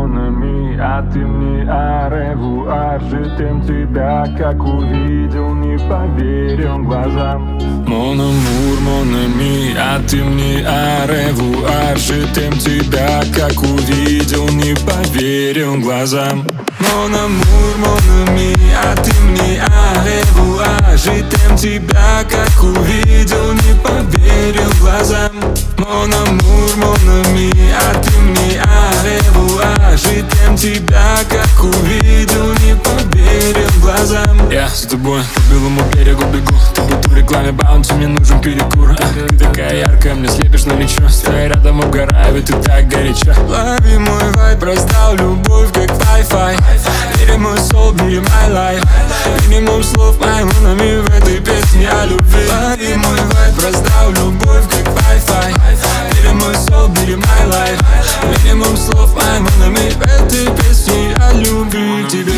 mon ami, а ты мне аревуар. Ждем тебя, как увидел, не поверил глазам. Mon amour, mon ami, а ты мне аревуар. Ждем тебя, как увидел, не поверил глазам. Mon amour, mon ami, а ты мне аревуар. Ждем тебя, как увидел, не поверил глазам. Mon amour, mon ami, а ты мне аревуар. Ждем тебя, как увидел, не поверил глазам. Я за тобой по белому берегу бегу. Ты будто в рекламе Баунти, мне нужен перекур. Ты такая яркая, мне слепишь на лечо. Стоя рядом угораю, ведь ты так горячо. Лови мой вайб, раздал любовь, как Wi-Fi. Бери мой soul, бери my life. Минимум слов моему нами в этой песне о любви. Лови мой вайб, раздал любовь, как Wi-Fi. Бери мой soul, бери my life. Минимум слов моему нами в этой песне о любви к тебе.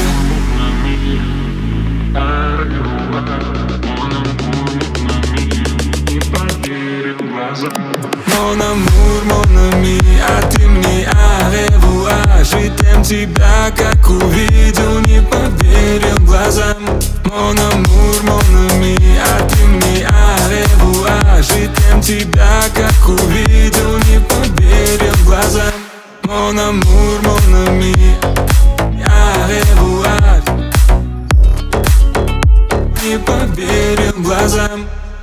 Mon amour, mon ami, а ты мне аревуар. Ждем тебя, как увидел, не поверил глазам. Mon amour, mon ami, а ты мне аревуар. Ждем тебя, как увидел, не поверил глазам. Mon amour, mon ami, аревуар. Не поверил глазам.